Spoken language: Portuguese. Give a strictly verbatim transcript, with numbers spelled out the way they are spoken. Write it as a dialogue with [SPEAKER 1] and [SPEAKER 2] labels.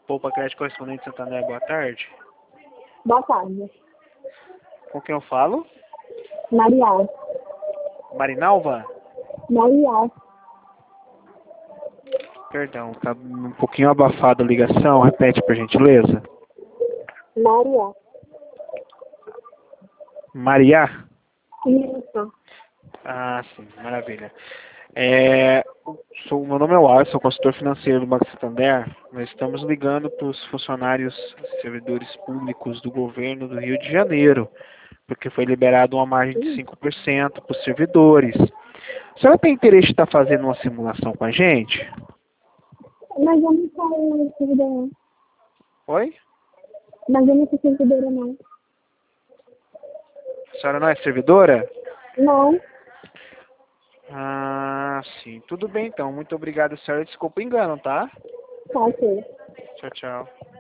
[SPEAKER 1] Poupa Crédito Correspondente Santander, boa tarde.
[SPEAKER 2] Boa tarde.
[SPEAKER 1] Com quem eu falo?
[SPEAKER 2] Maria.
[SPEAKER 1] Marinalva?
[SPEAKER 2] Maria.
[SPEAKER 1] Perdão, tá um pouquinho abafada a ligação. Repete, por gentileza.
[SPEAKER 2] Maria.
[SPEAKER 1] Maria?
[SPEAKER 2] Isso.
[SPEAKER 1] Ah, sim, maravilha. É, sou, meu nome é Wallace, sou consultor financeiro do Banco Santander. Nós estamos ligando para os funcionários, servidores públicos do governo do Rio de Janeiro, porque foi liberado uma margem de cinco por cento para os servidores. A senhora tem interesse de estar fazendo uma simulação com a gente?
[SPEAKER 2] Mas eu não sou servidora.
[SPEAKER 1] Oi?
[SPEAKER 2] Mas eu não sou servidora, não.
[SPEAKER 1] A senhora não é servidora?
[SPEAKER 2] Não.
[SPEAKER 1] Ah, sim. Tudo bem, então. Muito obrigado, senhora. Desculpa o engano, tá?
[SPEAKER 2] Tá, ok.
[SPEAKER 1] Tchau, tchau.